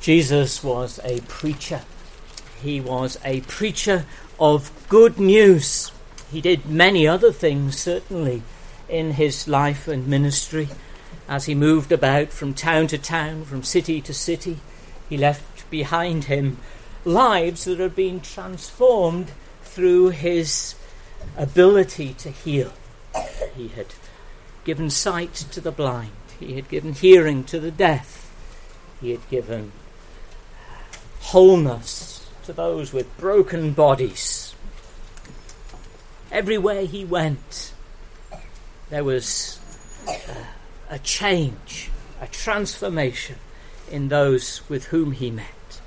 Jesus was a preacher. He was a preacher of good news. He did many other things, certainly, in his life and ministry. As he moved about from town to town, from city to city, he left behind him lives that had been transformed through his ability to heal. He had given sight to the blind. He had given hearing to the deaf. He had given wholeness to those with broken bodies. Everywhere he went, there was a change, a transformation in those with whom he met.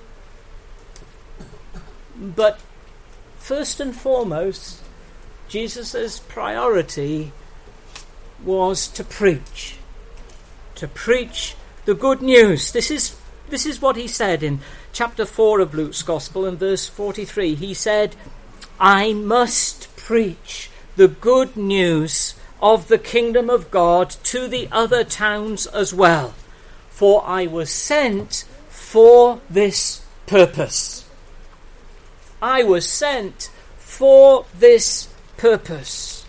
But first and foremost, Jesus' priority was to preach the good news. This is what he said in chapter 4 of Luke's Gospel in verse 43. He said, "I must preach the good news of the kingdom of God to the other towns as well, for I was sent for this purpose." I was sent for this purpose,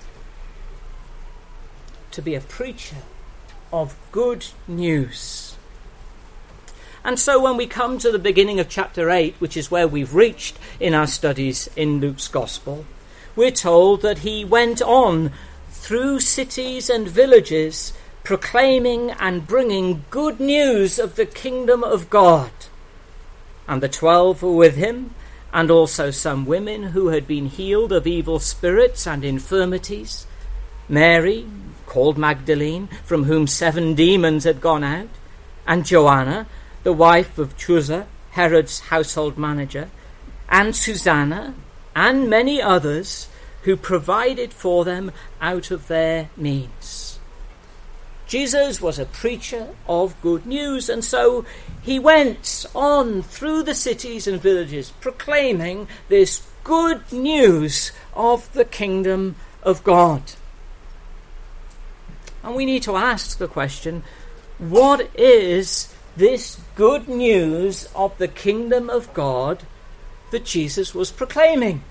to be a preacher of good news. And so when we come to the beginning of chapter 8, which is where we've reached in our studies in Luke's Gospel, we're told that he went on through cities and villages, proclaiming and bringing good news of the kingdom of God. And the 12 were with him, and also some women who had been healed of evil spirits and infirmities, Mary, called Magdalene, from whom 7 demons had gone out, and Joanna, the wife of Chuza, Herod's household manager, and Susanna, and many others who provided for them out of their means. Jesus was a preacher of good news, and so he went on through the cities and villages proclaiming this good news of the kingdom of God. And we need to ask the question, what is this good news of the kingdom of God that Jesus was proclaiming?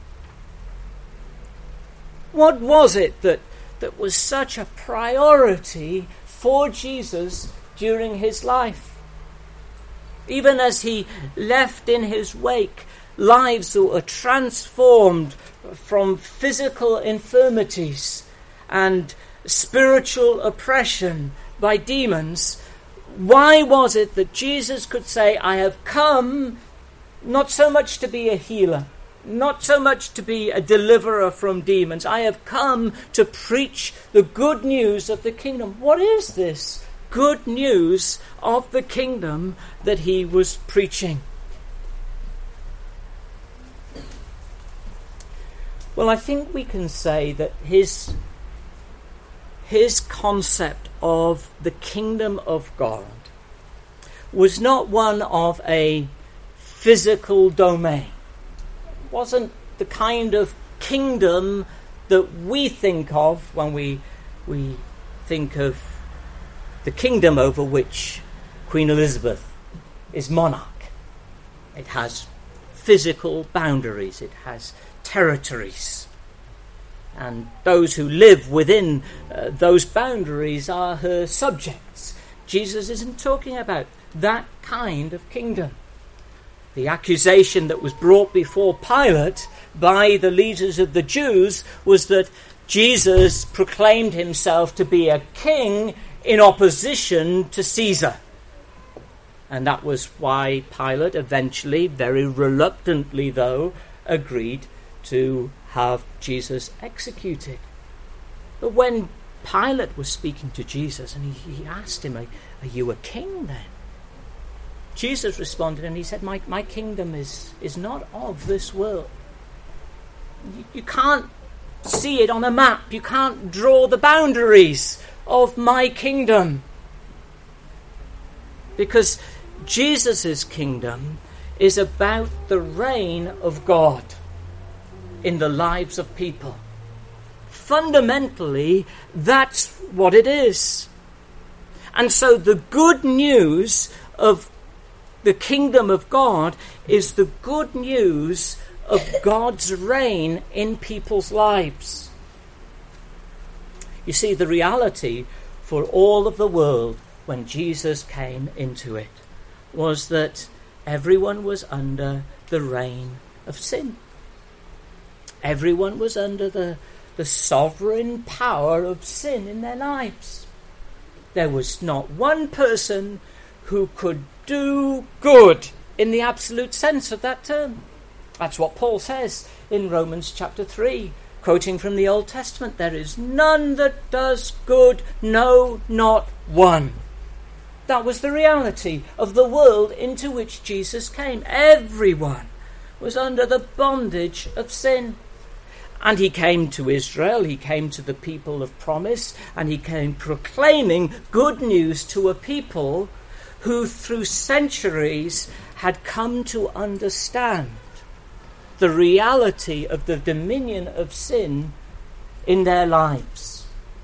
What was it that was such a priority for Jesus during his life? Even as he left in his wake lives that were transformed from physical infirmities and spiritual oppression by demons, why was it that Jesus could say, "I have come not so much to be a healer, not so much to be a deliverer from demons. I have come to preach the good news of the kingdom"? What is this good news of the kingdom that he was preaching? Well, I think we can say that his concept of the kingdom of God was not one of a physical domain. It wasn't the kind of kingdom that we think of when we think of the kingdom over which Queen Elizabeth is monarch. It has physical boundaries, it has territories, and those who live within those boundaries are her subjects. Jesus isn't talking about that kind of kingdom. The accusation that was brought before Pilate by the leaders of the Jews was that Jesus proclaimed himself to be a king in opposition to Caesar. And that was why Pilate eventually, very reluctantly though, agreed to have Jesus executed. But when Pilate was speaking to Jesus and he asked him, "Are you a king then?" Jesus responded and he said, my kingdom is not of this world. You can't see it on a map. You can't draw the boundaries of my kingdom. Because Jesus' kingdom is about the reign of God in the lives of people. Fundamentally, that's what it is. And so the good news of The kingdom of God is the good news of God's reign in people's lives. You see, the reality for all of the world when Jesus came into it was that everyone was under the reign of sin. Everyone was under the sovereign power of sin in their lives. There was not one person who could do good in the absolute sense of that term. That's what Paul says in Romans chapter 3, quoting from the Old Testament. There is none that does good, no, not one. That was the reality of the world into which Jesus came. Everyone was under the bondage of sin. And he came to Israel, he came to the people of promise, and he came proclaiming good news to a people who through centuries had come to understand the reality of the dominion of sin in their lives.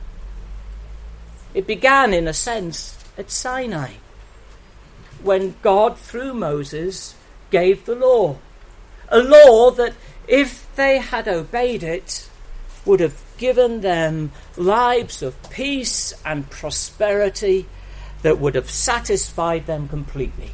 It began, in a sense, at Sinai, when God, through Moses, gave the law. A law that, if they had obeyed it, would have given them lives of peace and prosperity that would have satisfied them completely.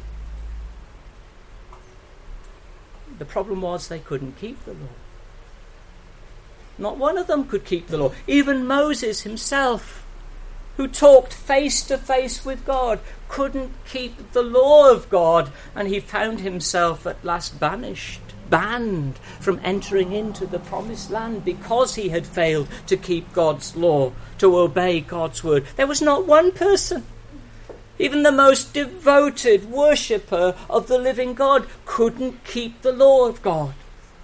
The problem was they couldn't keep the law. Not one of them could keep the law. Even Moses himself, who talked face to face with God, couldn't keep the law of God, and he found himself at last banned from entering into the promised land because he had failed to keep God's law, to obey God's word. There was not one person, even the most devoted worshipper of the living God, couldn't keep the law of God.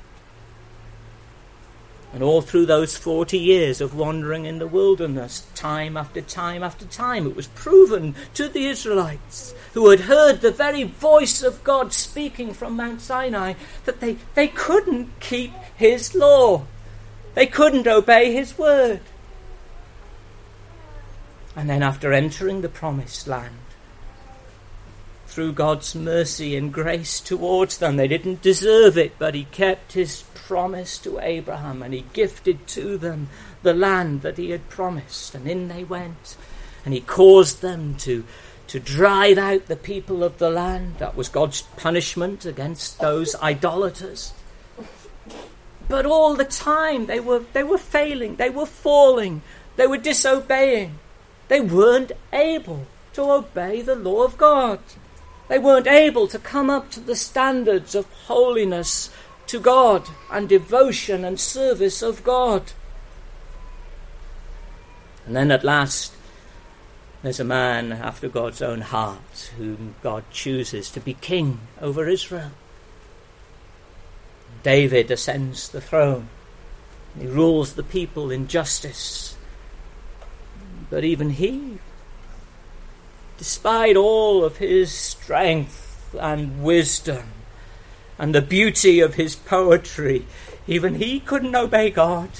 And all through those 40 years of wandering in the wilderness, time after time after time, it was proven to the Israelites, who had heard the very voice of God speaking from Mount Sinai, that they couldn't keep his law. They couldn't obey his word. And then after entering the promised land, through God's mercy and grace towards them, they didn't deserve it, but he kept his promise to Abraham, and he gifted to them the land that he had promised, and in they went, and he caused them to drive out the people of the land. That was God's punishment against those idolaters. But all the time they were failing, they were falling, they were disobeying. They weren't able to obey the law of God. They weren't able to come up to the standards of holiness to God and devotion and service of God. And then at last, there's a man after God's own heart whom God chooses to be king over Israel. David ascends the throne. He rules the people in justice. But even he, despite all of his strength and wisdom and the beauty of his poetry, even he couldn't obey God.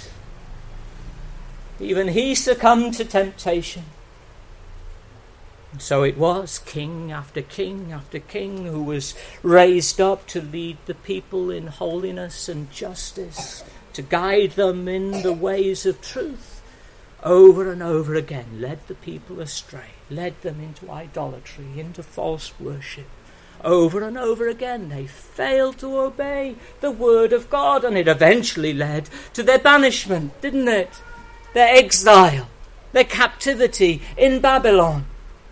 Even he succumbed to temptation. And so it was king after king after king who was raised up to lead the people in holiness and justice, to guide them in the ways of truth. Over and over again, led the people astray, led them into idolatry, into false worship. Over and over again, they failed to obey the word of God, and it eventually led to their banishment, didn't it? Their exile, their captivity in Babylon.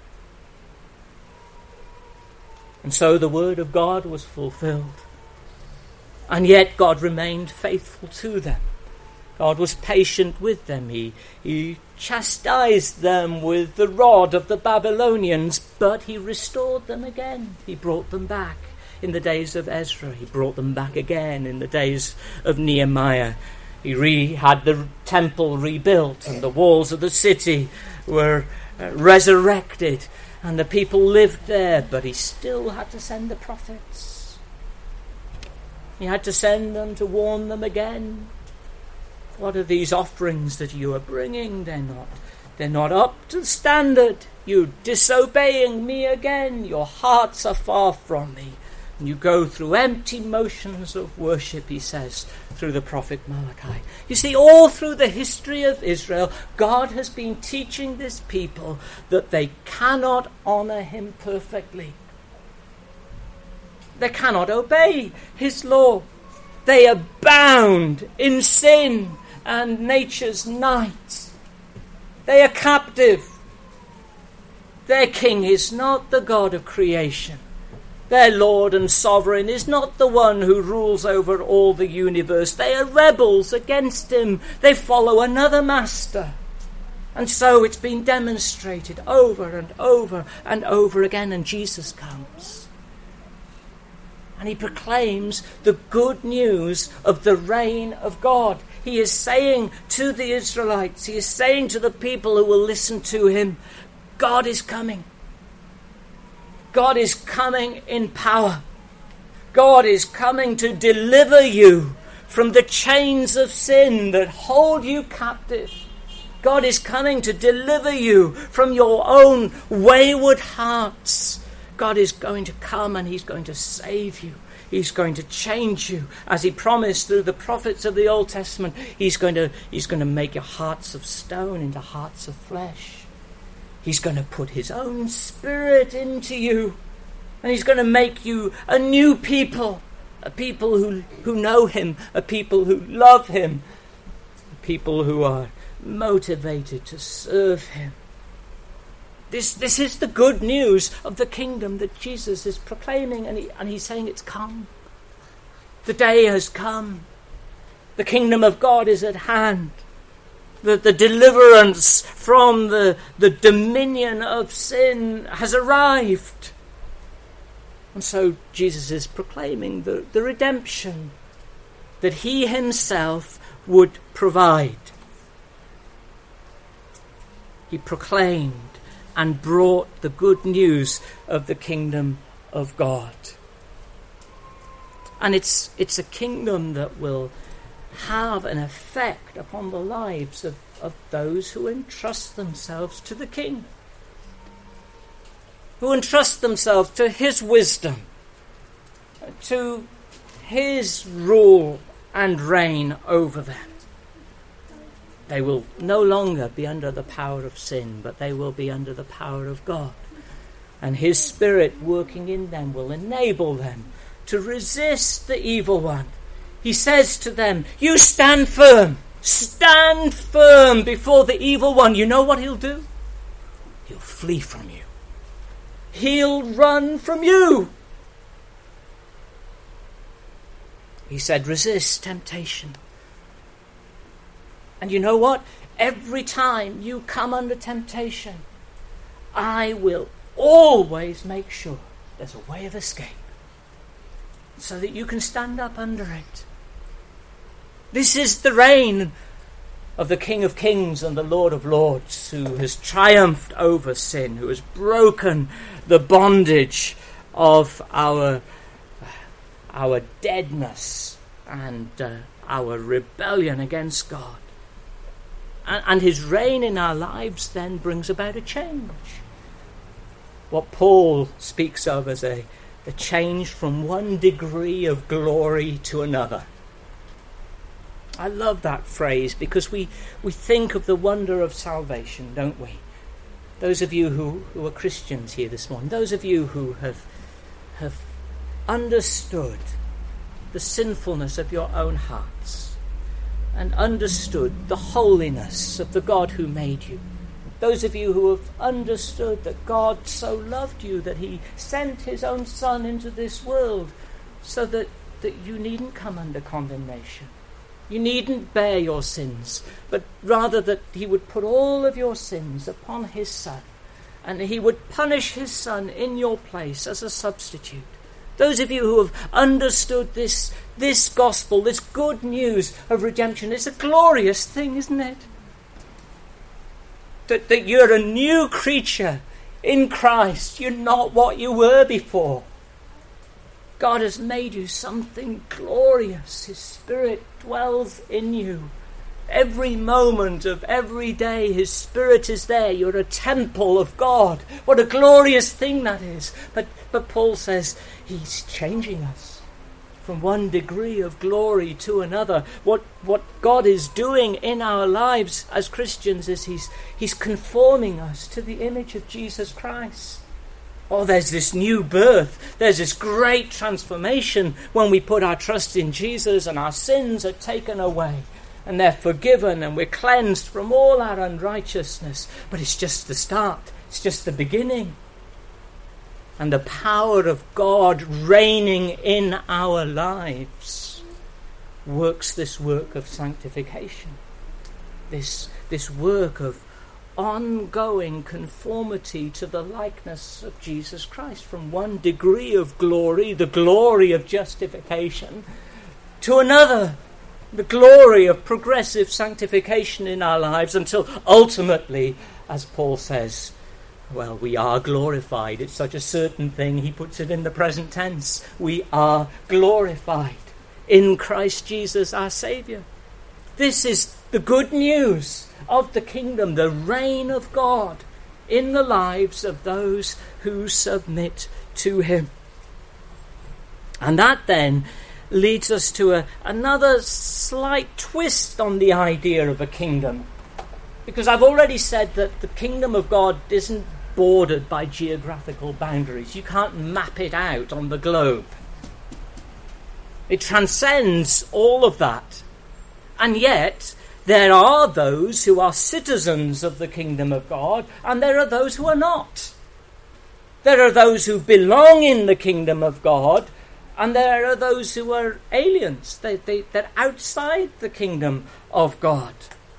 And so the word of God was fulfilled. And yet God remained faithful to them. God was patient with them. He chastised them with the rod of the Babylonians, but he restored them again. He brought them back in the days of Ezra. He brought them back again in the days of Nehemiah. He had the temple rebuilt, and the walls of the city were resurrected, and the people lived there, but he still had to send the prophets. He had to send them to warn them again. What are these offerings that you are bringing? They're not They're not up to the standard. You're disobeying me again. Your hearts are far from me. And you go through empty motions of worship, he says, through the prophet Malachi. You see, all through the history of Israel, God has been teaching this people that they cannot honor him perfectly. They cannot obey his law. They are bound in sin and nature's night. They are captive. Their king is not the God of creation. Their Lord and Sovereign is not the one who rules over all the universe. They are rebels against him. They follow another master. And so it's been demonstrated over and over and over again. And Jesus comes. And he proclaims the good news of the reign of God. He is saying to the Israelites, he is saying to the people who will listen to him, God is coming. God is coming in power. God is coming to deliver you from the chains of sin that hold you captive. God is coming to deliver you from your own wayward hearts. God is going to come and he's going to save you. He's going to change you. As he promised through the prophets of the Old Testament, he's going to make your hearts of stone into hearts of flesh. He's going to put his own spirit into you. And he's going to make you a new people. A people who know him. A people who love him. A people who are motivated to serve him. This is the good news of the kingdom that Jesus is proclaiming. And he's saying it's come. The day has come. The kingdom of God is at hand. The deliverance from the dominion of sin has arrived. And so Jesus is proclaiming the redemption that he himself would provide. He proclaimed and brought the good news of the kingdom of God. And it's a kingdom that will have an effect upon the lives of those who entrust themselves to the King, who entrust themselves to his wisdom, to his rule and reign over them. They will no longer be under the power of sin, but they will be under the power of God. And his Spirit working in them will enable them to resist the evil one. He says to them, you stand firm. Stand firm before the evil one. You know what he'll do? He'll flee from you. He'll run from you. He said, resist temptation. And you know what? Every time you come under temptation, I will always make sure there's a way of escape so that you can stand up under it. This is the reign of the King of Kings and the Lord of Lords, who has triumphed over sin, who has broken the bondage of our deadness and our rebellion against God. And his reign in our lives then brings about a change. What Paul speaks of as a change from one degree of glory to another. I love that phrase because we think of the wonder of salvation, don't we? Those of you who are Christians here this morning, those of you who have understood the sinfulness of your own hearts and understood the holiness of the God who made you. Those of you who have understood that God so loved you that he sent his own Son into this world so that you needn't come under condemnation. You needn't bear your sins, but rather that he would put all of your sins upon his Son, and he would punish his Son in your place as a substitute. Those of you who have understood this gospel, this good news of redemption, it's a glorious thing, isn't it? That you're a new creature in Christ. You're not what you were before. God has made you something glorious. His Spirit dwells in you. Every moment of every day, his Spirit is there. You're a temple of God. What a glorious thing that is. But Paul says he's changing us from one degree of glory to another. What God is doing in our lives as Christians is he's conforming us to the image of Jesus Christ. Oh, there's this new birth. There's this great transformation when we put our trust in Jesus and our sins are taken away. And they're forgiven and we're cleansed from all our unrighteousness. But it's just the start. It's just the beginning. And the power of God reigning in our lives works this work of sanctification. This work of ongoing conformity to the likeness of Jesus Christ. From one degree of glory, the glory of justification, to another, the glory of progressive sanctification in our lives, until ultimately, as Paul says, well, we are glorified. It's such a certain thing. He puts it in the present tense. We are glorified in Christ Jesus our Saviour. This is the good news of the kingdom, the reign of God in the lives of those who submit to him. And that then leads us to another slight twist on the idea of a kingdom. Because I've already said that the kingdom of God isn't bordered by geographical boundaries. You can't map it out on the globe. It transcends all of that. And yet, there are those who are citizens of the kingdom of God, and there are those who are not. There are those who belong in the kingdom of God, and there are those who are aliens. They're outside the kingdom of God.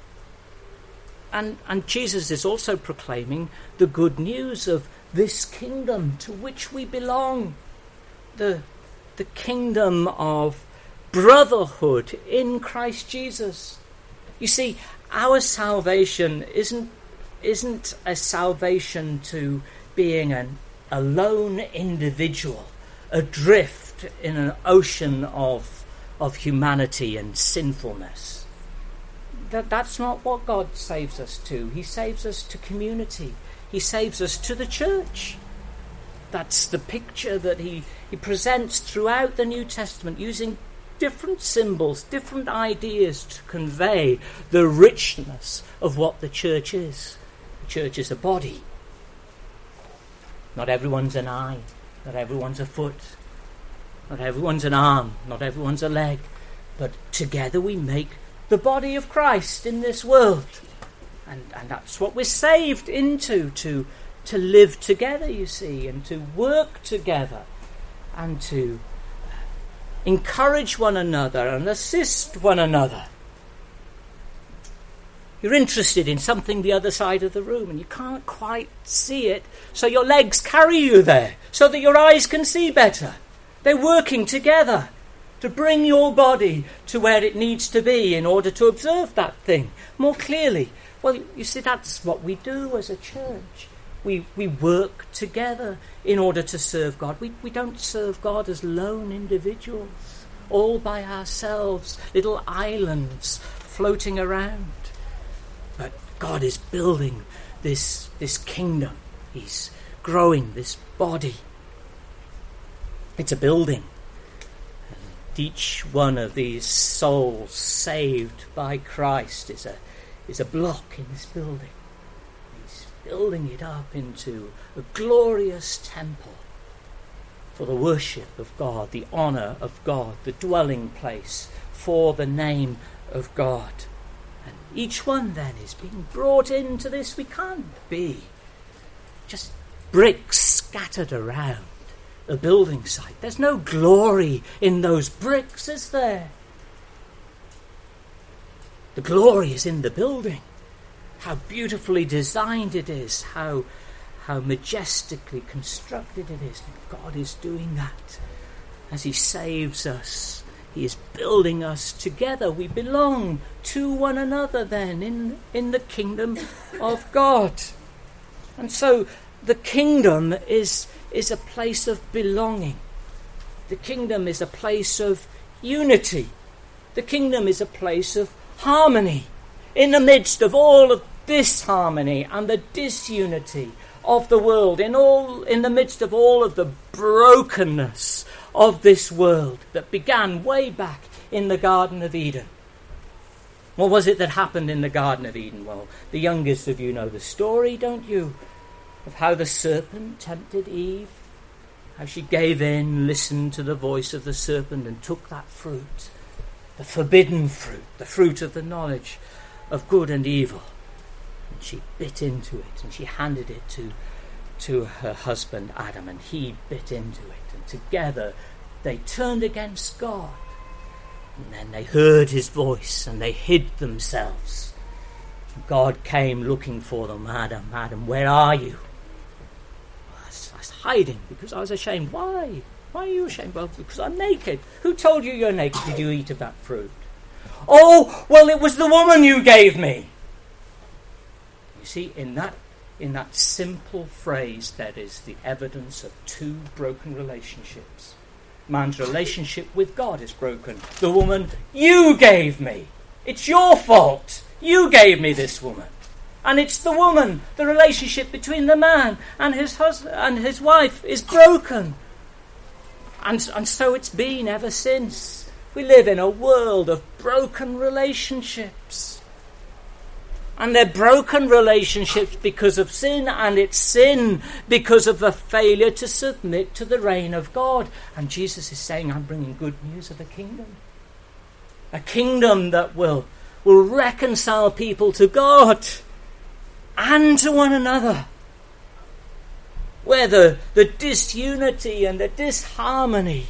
And Jesus is also proclaiming the good news of this kingdom to which we belong. The kingdom of brotherhood in Christ Jesus. You see, our salvation isn't a salvation to being a lone individual, adrift in an ocean of humanity and sinfulness. That's not what God saves us to. He saves us to community. He saves us to the church. That's the picture that he presents throughout the New Testament, using different symbols, different ideas to convey the richness of what the church is. The church is a body. Not everyone's an eye. Not everyone's a foot. Not everyone's an arm. Not everyone's a leg. But together we make the body of Christ in this world. And that's what we're saved into, to live together, you see, and to work together, and to encourage one another and assist one another. You're interested in something the other side of the room and you can't quite see it, so your legs carry you there so that your eyes can see better. They're working together to bring your body to where it needs to be in order to observe that thing more clearly. Well, you see, that's what we do as a church. We work together in order to serve God. We don't serve God as lone individuals, all by ourselves, little islands floating around. But God is building this kingdom. He's growing this body. It's a building. And each one of these souls saved by Christ is a block in this building. He's building it up into a glorious temple for the worship of God, the honour of God, the dwelling place for the name of God. And each one then is being brought into this. We can't be just bricks scattered around a building site. There's no glory in those bricks, is there? The glory is in the building. How beautifully designed it is, how majestically constructed it is. God is doing that. As he saves us, he is building us together. We belong to one another then in the kingdom of God. And so the kingdom is a place of belonging. The kingdom is a place of unity. The kingdom is a place of harmony. In the midst of all of disharmony and the disunity of the world, in the midst of all of the brokenness of this world that began way back in the Garden of Eden. What was it that happened in the Garden of Eden? Well, the youngest of you know the story, don't you? Of how the serpent tempted Eve, how she gave in, listened to the voice of the serpent and took that fruit, the forbidden fruit, the fruit of the knowledge of good and evil. And she bit into it and she handed it to her husband Adam, and he bit into it, and together they turned against God. And then they heard his voice and they hid themselves. God came looking for them. Adam, Adam, where are you? I was hiding because I was ashamed. Why? Why are you ashamed? Well, because I'm naked. Who told you you're naked? Did you eat of that fruit? Oh, well, it was the woman you gave me. You see, in that simple phrase, there is the evidence of two broken relationships. Man's relationship with God is broken. The woman you gave me. It's your fault. You gave me this woman. And it's the woman. The relationship between the man and his husband and his wife is broken. And so it's been ever since. We live in a world of broken relationships. And they're broken relationships because of sin, and it's sin because of the failure to submit to the reign of God. And Jesus is saying, I'm bringing good news of a kingdom. A kingdom that will reconcile people to God and to one another. Where the disunity and the disharmony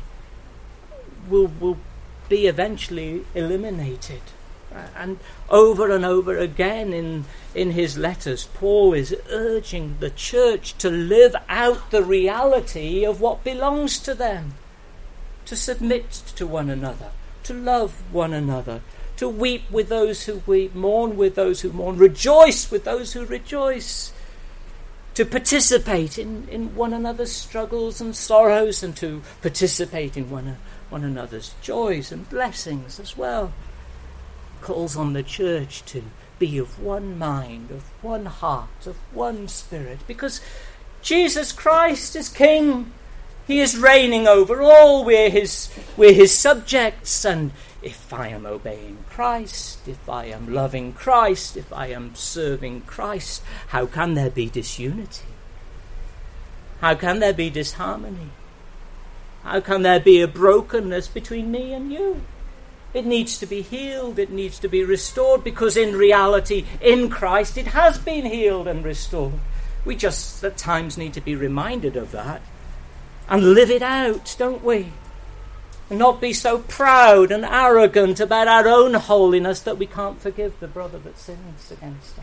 will be eventually eliminated. And over again in his letters, Paul is urging the church to live out the reality of what belongs to them, to submit to one another, to love one another, to weep with those who weep, mourn with those who mourn, rejoice with those who rejoice, to participate in one another's struggles and sorrows, and to participate in one another's joys and blessings as well. Calls on the church to be of one mind, of one heart, of one spirit, because Jesus Christ is King. He is reigning over all. We're his subjects, and if I am obeying Christ, if I am loving Christ, if I am serving Christ, how can there be disunity? How can there be disharmony? How can there be a brokenness between me and you? It needs to be healed, it needs to be restored, because in reality, in Christ, it has been healed and restored. We just at times need to be reminded of that and live it out, don't we? And not be so proud and arrogant about our own holiness that we can't forgive the brother that sins against us.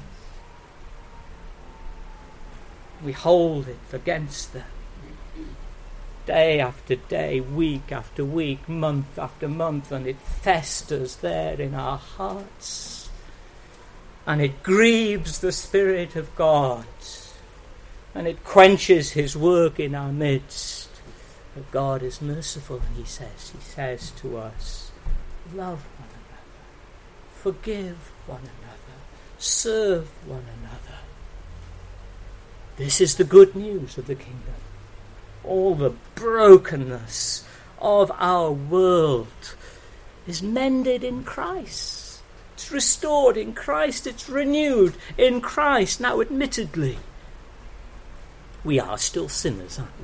We hold it against them. Day after day, week after week, month after month, and it festers there in our hearts. And it grieves the Spirit of God. And it quenches his work in our midst. But God is merciful, and he says to us, love one another, forgive one another, serve one another. This is the good news of the kingdom. All the brokenness of our world is mended in Christ. It's restored in Christ. It's renewed in Christ. Now, admittedly, we are still sinners, aren't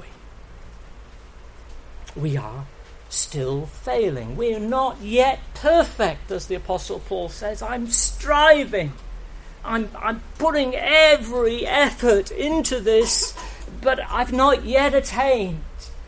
we? We are still failing. We are not yet perfect, as the Apostle Paul says. I'm striving. I'm putting every effort into this, but I've not yet attained.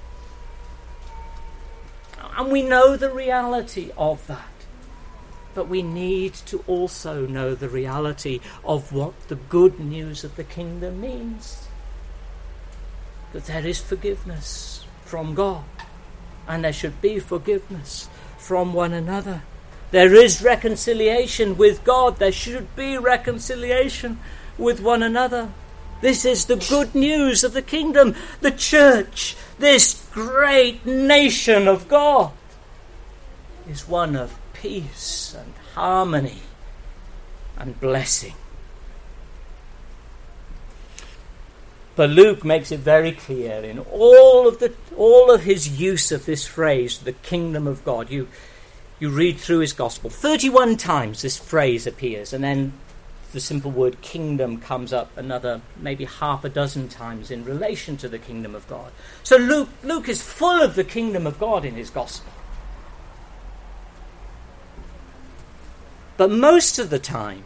And we know the reality of that. But we need to also know the reality of what the good news of the kingdom means. That there is forgiveness from God. And there should be forgiveness from one another. There is reconciliation with God. There should be reconciliation with one another. This is the good news of the kingdom. The church, this great nation of God, is one of peace and harmony and blessing. But Luke makes it very clear in all of his use of this phrase, the kingdom of God. You read through his gospel, 31 times this phrase appears, and then the simple word kingdom comes up another maybe half a dozen times in relation to the kingdom of God. So Luke is full of the kingdom of God in his gospel. But most of the time,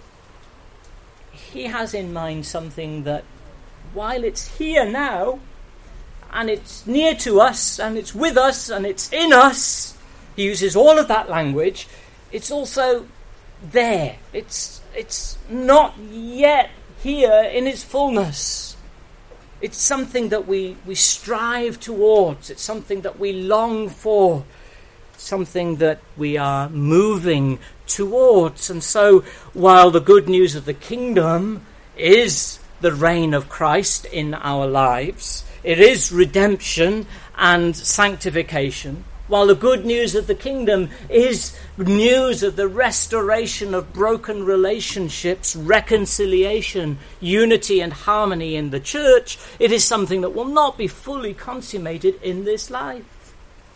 he has in mind something that, while it's here now, and it's near to us, and it's with us, and it's in us, he uses all of that language, it's also there. It's not yet here in its fullness. It's something that we strive towards. It's something that we long for. Something that we are moving towards. And so, while the good news of the kingdom is the reign of Christ in our lives, it is redemption and sanctification, while the good news of the kingdom is news of the restoration of broken relationships, reconciliation, unity and harmony in the church, it is something that will not be fully consummated in this life.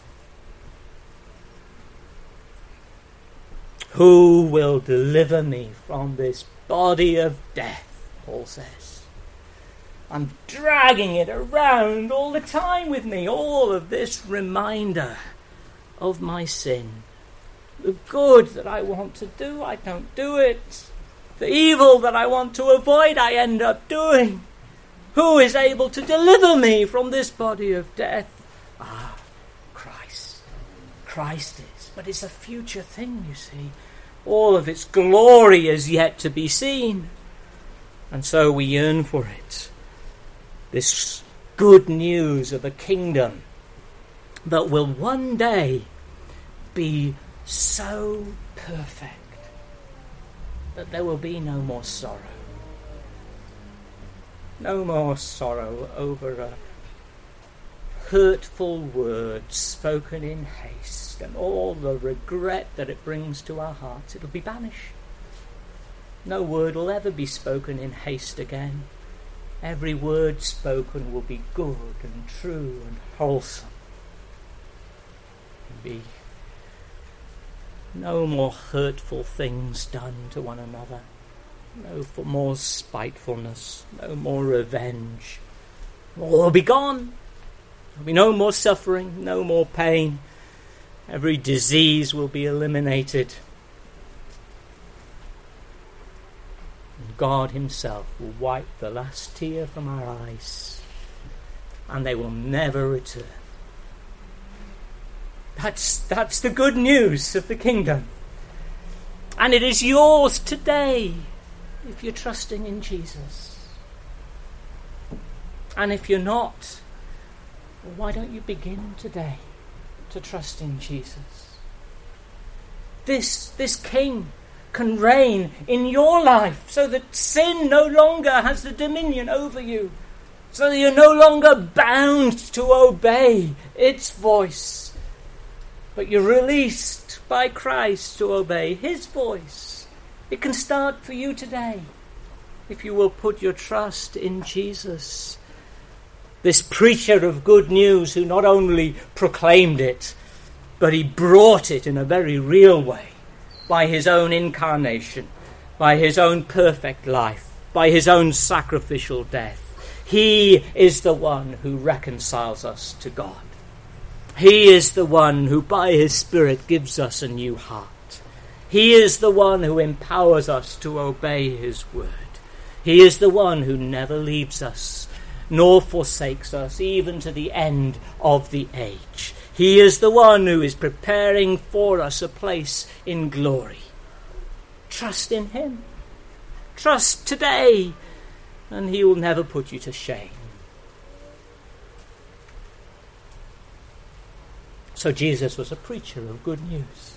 Who will deliver me from this body of death, Paul says. I'm dragging it around all the time with me, all of this reminder of my sin. The good that I want to do, I don't do it. The evil that I want to avoid, I end up doing. Who is able to deliver me from this body of death? Christ. Christ is. But it's a future thing, you see. All of its glory is yet to be seen. And so we yearn for it. This good news of a kingdom that will one day be so perfect that there will be no more sorrow. No more sorrow over a hurtful word spoken in haste and all the regret that it brings to our hearts. It'll be banished. No word will ever be spoken in haste again. Every word spoken will be good and true and wholesome. There'll be no more hurtful things done to one another. No more spitefulness. No more revenge. All will be gone. There'll be no more suffering. No more pain. Every disease will be eliminated. And God himself will wipe the last tear from our eyes. And they will never return. That's the good news of the kingdom. And it is yours today if you're trusting in Jesus. And if you're not, well, why don't you begin today to trust in Jesus? This King can reign in your life so that sin no longer has the dominion over you, so that you're no longer bound to obey its voice. But you're released by Christ to obey his voice. It can start for you today if you will put your trust in Jesus. This preacher of good news who not only proclaimed it, but he brought it in a very real way by his own incarnation, by his own perfect life, by his own sacrificial death. He is the one who reconciles us to God. He is the one who by his Spirit gives us a new heart. He is the one who empowers us to obey his word. He is the one who never leaves us, nor forsakes us, even to the end of the age. He is the one who is preparing for us a place in glory. Trust in him. Trust today, and he will never put you to shame. So Jesus was a preacher of good news.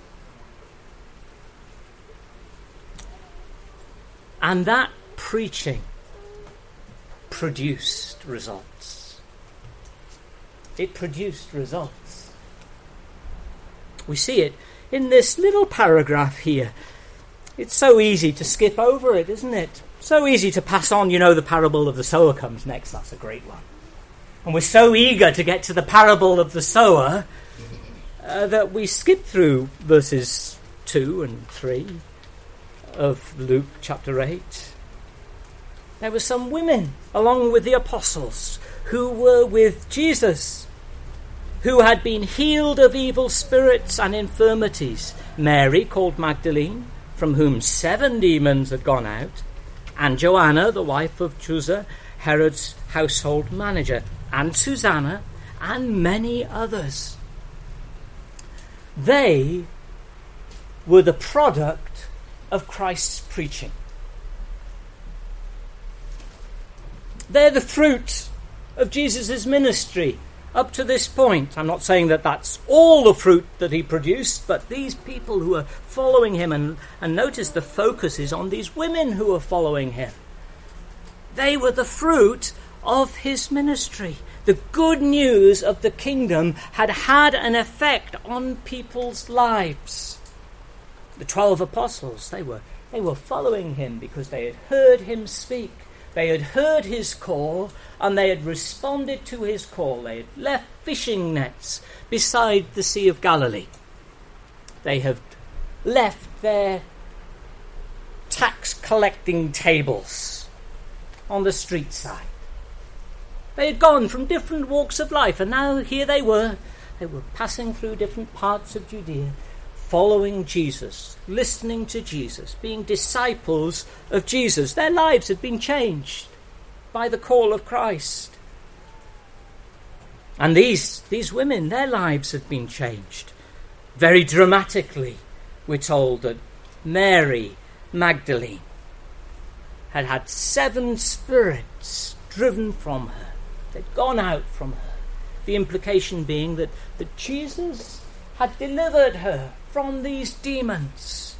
And that preaching produced results. It produced results. We see it in this little paragraph here. It's so easy to skip over it, isn't it? So easy to pass on. You know, the parable of the sower comes next. That's a great one. And we're so eager to get to the parable of the sower that we skip through verses 2 and 3 of Luke chapter 8. There were some women, along with the apostles, who were with Jesus, who had been healed of evil spirits and infirmities. Mary, called Magdalene, from whom 7 demons had gone out, and Joanna, the wife of Chuza, Herod's household manager, and Susanna, and many others. They were the product of Christ's preaching. They're the fruit of Jesus' ministry up to this point. I'm not saying that that's all the fruit that he produced, but these people who are following him, and notice the focus is on these women who are following him. They were the fruit of his ministry. The good news of the kingdom had had an effect on people's lives. The 12 apostles, they were following him because they had heard him speak. They had heard his call, and they had responded to his call. They had left fishing nets beside the Sea of Galilee. They had left their tax collecting tables on the street side. They had gone from different walks of life, and now here they were. They were passing through different parts of Judea, following Jesus, listening to Jesus, being disciples of Jesus. Their lives had been changed by the call of Christ. And these women, their lives had been changed. Very dramatically, we're told that Mary Magdalene had had 7 spirits driven from her. They'd gone out from her. The implication being that Jesus had delivered her from these demons.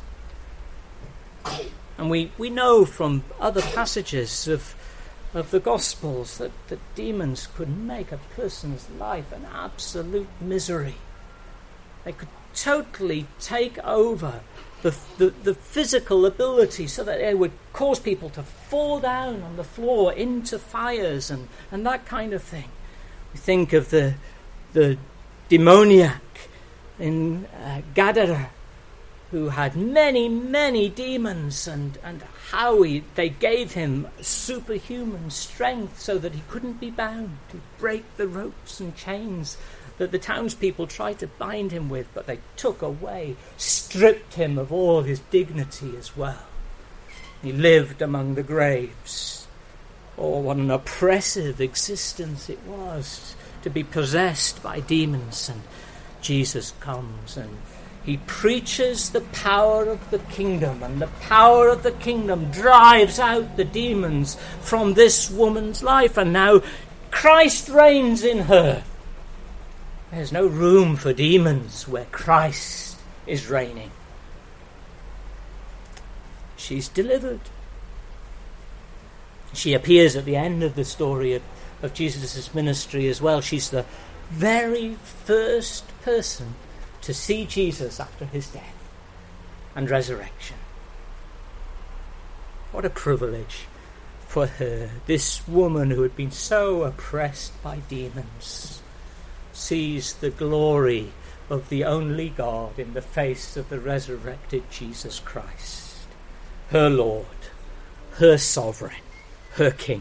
And we know from other passages of the Gospels that demons could make a person's life an absolute misery. They could totally take over the physical ability, so that they would cause people to fall down on the floor into fires and that kind of thing. We think of the demoniac in Gadara, who had many, many demons, and how they gave him superhuman strength so that he couldn't be bound, to break the ropes and chains that the townspeople tried to bind him with, but they took away, stripped him of all his dignity as well. He lived among the graves. Oh, what an oppressive existence it was to be possessed by demons. And Jesus comes and he preaches the power of the kingdom, and the power of the kingdom drives out the demons from this woman's life, and now Christ reigns in her. There's no room for demons where Christ is reigning. She's delivered. She appears at the end of the story of Jesus' ministry as well. She's the very first person to see Jesus after his death and resurrection. What a privilege for her. This woman who had been so oppressed by demons sees the glory of the only God in the face of the resurrected Jesus Christ, her Lord, her sovereign, her King.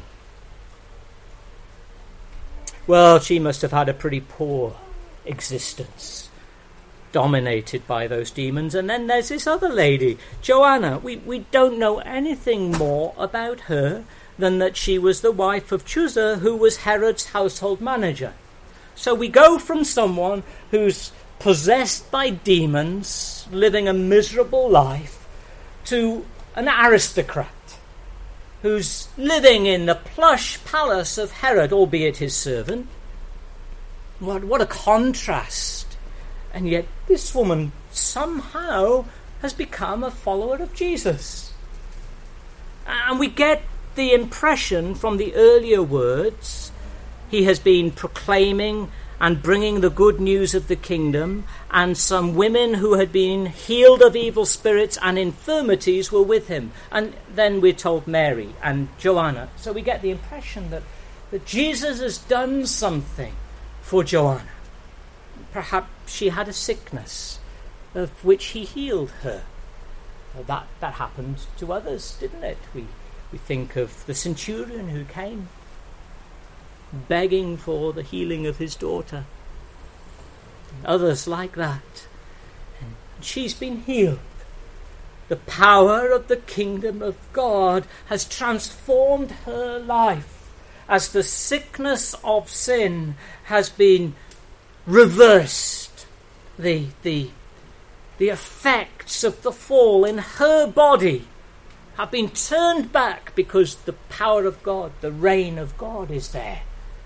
Well, she must have had a pretty poor existence, dominated by those demons. And then there's this other lady, Joanna. We don't know anything more about her than that she was the wife of Chuza, who was Herod's household manager. So we go from someone who's possessed by demons, living a miserable life, to an aristocrat who's living in the plush palace of Herod, albeit his servant. What a contrast. And yet this woman somehow has become a follower of Jesus. And we get the impression from the earlier words, he has been proclaiming and bringing the good news of the kingdom, and some women who had been healed of evil spirits and infirmities were with him. And then we're told Mary and Joanna. So we get the impression that Jesus has done something for Joanna. Perhaps she had a sickness of which he healed her. That happened to others, didn't it? We think of the centurion who came begging for the healing of his daughter. Others like that. And she's been healed. The power of the kingdom of God has transformed her life as the sickness of sin has been reversed. The effects of the fall in her body have been turned back because the power of God, the reign of God is there.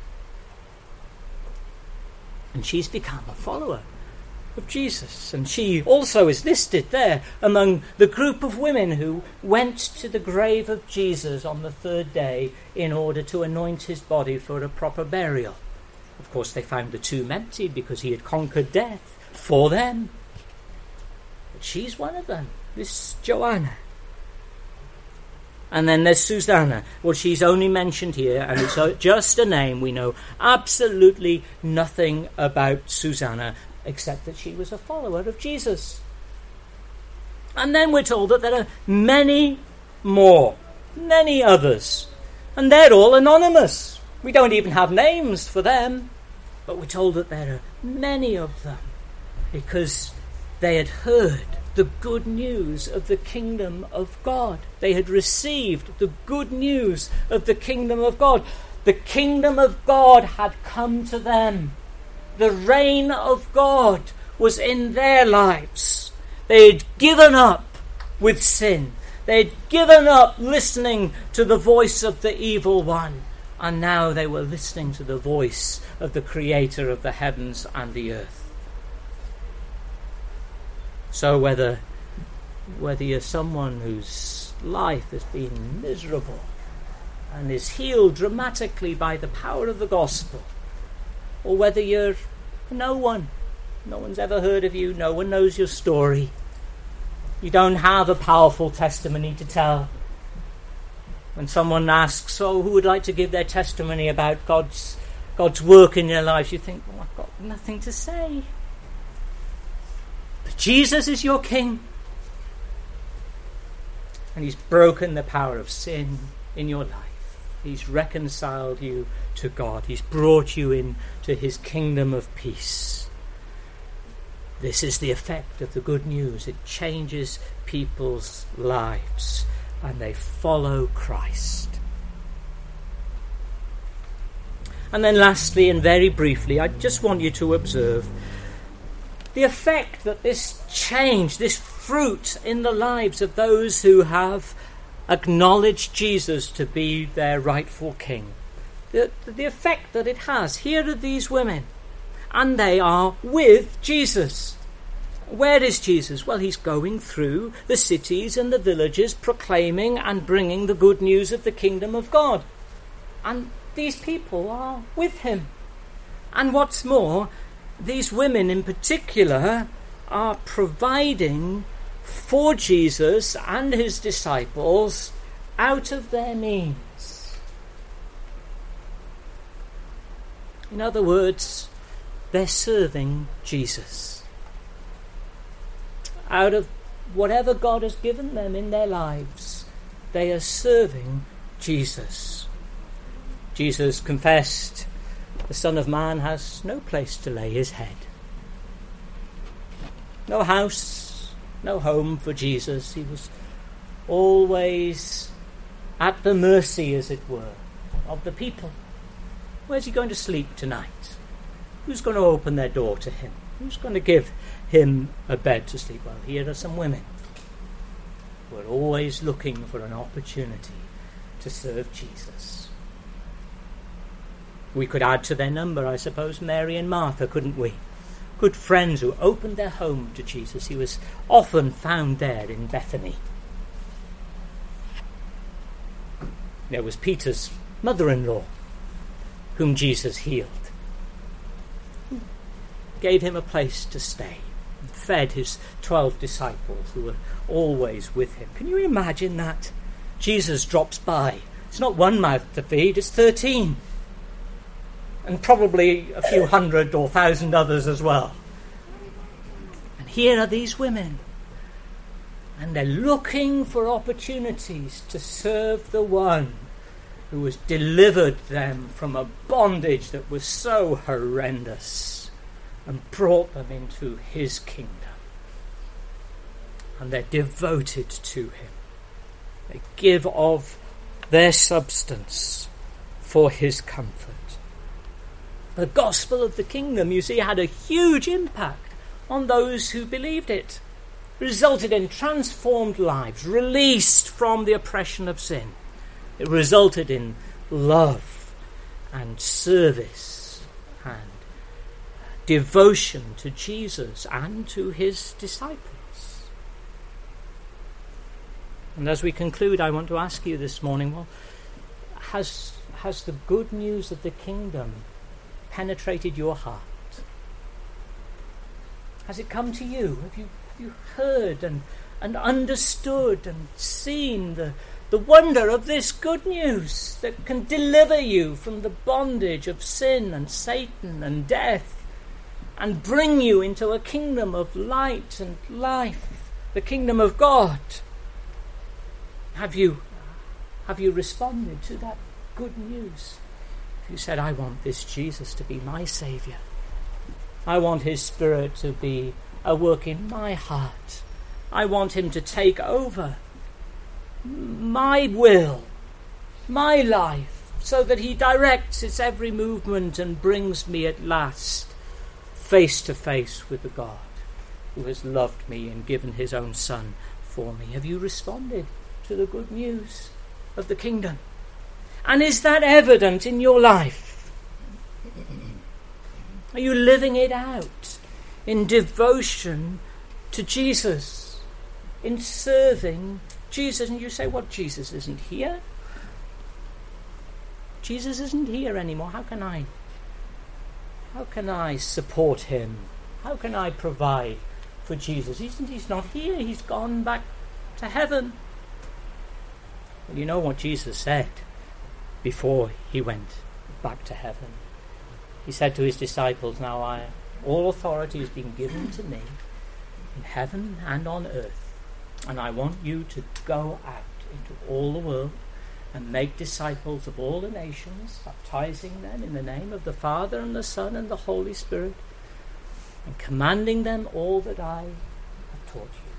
And she's become a follower of Jesus. And she also is listed there among the group of women who went to the grave of Jesus on the third day in order to anoint his body for a proper burial. Of course, they found the tomb empty because he had conquered death for them. But she's one of them, this Joanna. And then there's Susanna. Well, she's only mentioned here, and it's just a name. We know absolutely nothing about Susanna, except that she was a follower of Jesus. And then we're told that there are many more, many others, and they're all anonymous. We don't even have names for them, but we're told that there are many of them because they had heard the good news of the kingdom of God. They had received the good news of the kingdom of God. The kingdom of God had come to them. The reign of God was in their lives. They had given up with sin. They had given up listening to the voice of the evil one. And now they were listening to the voice of the creator of the heavens and the earth. So whether you're someone whose life has been miserable and is healed dramatically by the power of the gospel, or whether you're no one's ever heard of you, no one knows your story, you don't have a powerful testimony to tell. When someone asks, who would like to give their testimony about God's work in their life, you think, I've got nothing to say. But Jesus is your King. And he's broken the power of sin in your life. He's reconciled you to God. He's brought you into his kingdom of peace. This is the effect of the good news. It changes people's lives and they follow Christ. And then lastly, and very briefly, I just want you to observe the effect that this change, this fruit in the lives of those who have acknowledged Jesus to be their rightful King. The effect that it has. Here are these women, and they are with Jesus. Where is Jesus? Well, he's going through the cities and the villages proclaiming and bringing the good news of the kingdom of God. And these people are with him. And what's more, these women in particular are providing for Jesus and his disciples out of their means. In other words, they're serving Jesus. Out of whatever God has given them in their lives, they are serving Jesus. Jesus confessed, the Son of Man has no place to lay his head. No house, no home for Jesus. He was always at the mercy, as it were, of the people. Where's he going to sleep tonight? Who's going to open their door to him? Who's going to give him a bed to sleep? Well, here are some women who are always looking for an opportunity to serve Jesus. We could add to their number, I suppose, Mary and Martha, couldn't we? Good friends who opened their home to Jesus. He was often found there in Bethany. There was Peter's mother-in-law, whom Jesus healed. gave him a place to stay, and fed his 12 disciples who were always with him. Can you imagine that? Jesus drops by. It's not one mouth to feed, it's 13. And probably a few hundred or 1,000 others as well. And here are these women. And they're looking for opportunities to serve the one who has delivered them from a bondage that was so horrendous and brought them into his kingdom. And they're devoted to him. They give of their substance for his comfort. The gospel of the kingdom, you see, had a huge impact on those who believed it. Resulted in transformed lives, released from the oppression of sin. It resulted in love and service and devotion to Jesus and to his disciples. And as we conclude, I want to ask you this morning, well, has the good news of the kingdom penetrated your heart? Has it come to you? Have you heard and understood and seen the wonder of this good news that can deliver you from the bondage of sin and Satan and death and bring you into a kingdom of light and life, the kingdom of God? Have you responded to that good news? You said, I want this Jesus to be my Saviour. I want his Spirit to be a work in my heart. I want him to take over my will, my life, so that he directs its every movement and brings me at last face to face with the God who has loved me and given his own Son for me. Have you responded to the good news of the kingdom? And is that evident in your life? Are you living it out in devotion to Jesus, in serving Jesus? And you say, well, Jesus isn't here. Jesus isn't here anymore. How can I support him? How can I provide for Jesus? He's not here. He's gone back to heaven. Well, you know what Jesus said before he went back to heaven. He said to his disciples, now all authority has been given to me in heaven and on earth, and I want you to go out into all the world and make disciples of all the nations, baptizing them in the name of the Father and the Son and the Holy Spirit, and commanding them all that I have taught you.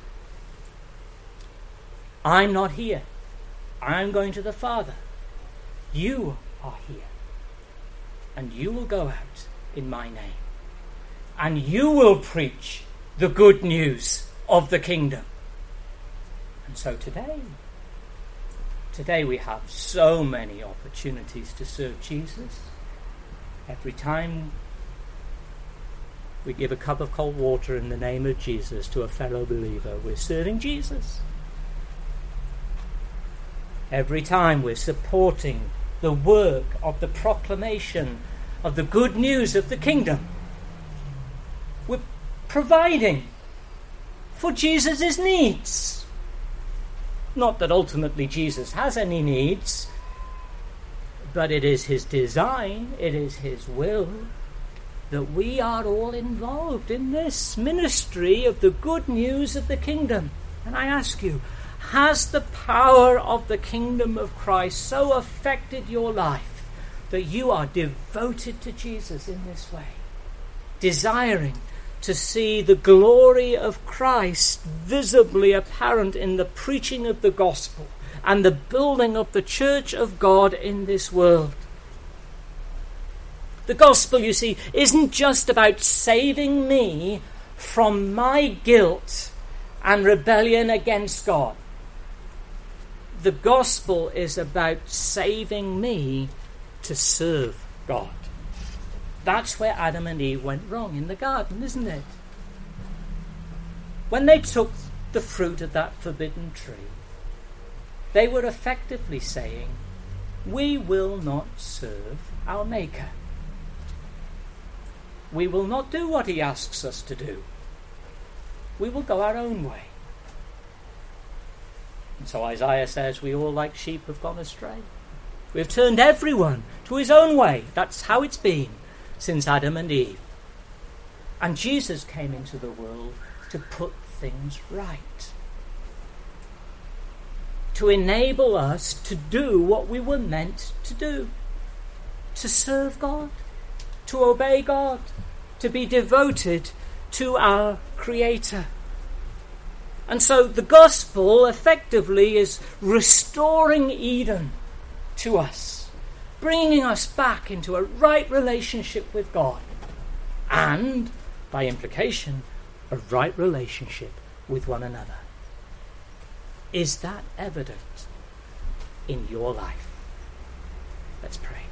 I'm not here. I'm going to the Father. You are here. And you will go out in my name. And you will preach the good news of the kingdom. And so today we have so many opportunities to serve Jesus. Every time we give a cup of cold water in the name of Jesus to a fellow believer, we're serving Jesus. Every time we're supporting the work of the proclamation of the good news of the kingdom, we're providing for Jesus' needs. Not that ultimately Jesus has any needs, but it is his design, it is his will, that we are all involved in this ministry of the good news of the kingdom. And I ask you, has the power of the kingdom of Christ so affected your life that you are devoted to Jesus in this way, desiring to see the glory of Christ visibly apparent in the preaching of the gospel and the building of the church of God in this world? The gospel, you see, isn't just about saving me from my guilt and rebellion against God. The gospel is about saving me to serve God. That's where Adam and Eve went wrong in the garden, isn't it? When they took the fruit of that forbidden tree, they were effectively saying, we will not serve our Maker. we will not do what he asks us to do. We will go our own way. And so Isaiah says, we all like sheep have gone astray. We have turned everyone to his own way. That's how it's been since Adam and Eve. And Jesus came into the world to put things right. To enable us to do what we were meant to do. To serve God. To obey God. To be devoted to our Creator. And so the gospel effectively is restoring Eden to us, bringing us back into a right relationship with God, and, by implication, a right relationship with one another. Is that evident in your life? Let's pray.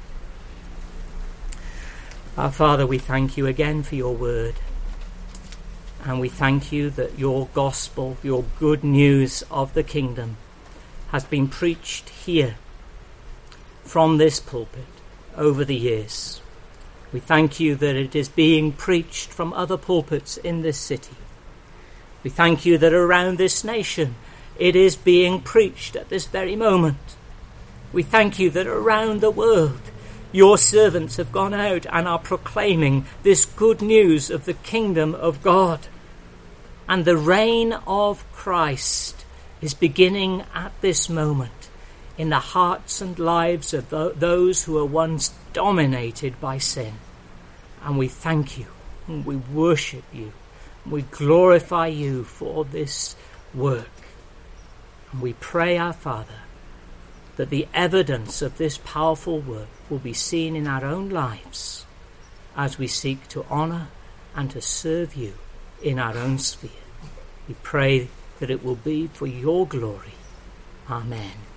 Our Father, we thank you again for your word. And we thank you that your gospel, your good news of the kingdom, has been preached here from this pulpit over the years. We thank you that it is being preached from other pulpits in this city. We thank you that around this nation it is being preached at this very moment. We thank you that around the world your servants have gone out and are proclaiming this good news of the kingdom of God. And the reign of Christ is beginning at this moment in the hearts and lives of those who were once dominated by sin. And we thank you, and we worship you, and we glorify you for this work. And we pray, our Father, that the evidence of this powerful work will be seen in our own lives as we seek to honour and to serve you in our own sphere. We pray that it will be for your glory. Amen.